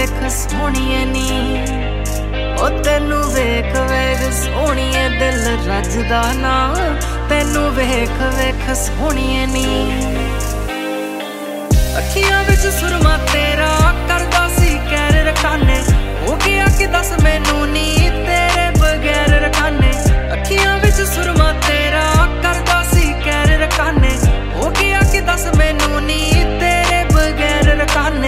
ਵੇਖ ਸੋਹਣੀਏ ਨੀ ਉਹ ਤੈਨੂੰ ਵੇਖ ਵੇਖ ਸੋਹਣੀਏ ਦਿਲ ਰੱਜਦਾ ਨਾ ਤੈਨੂੰ ਵੇਖ ਵੇਖ ਸੋਹਣੀਏ ਨੀ ਅੱਖੀਆਂ ਵਿੱਚ ਸੁਰਮਾ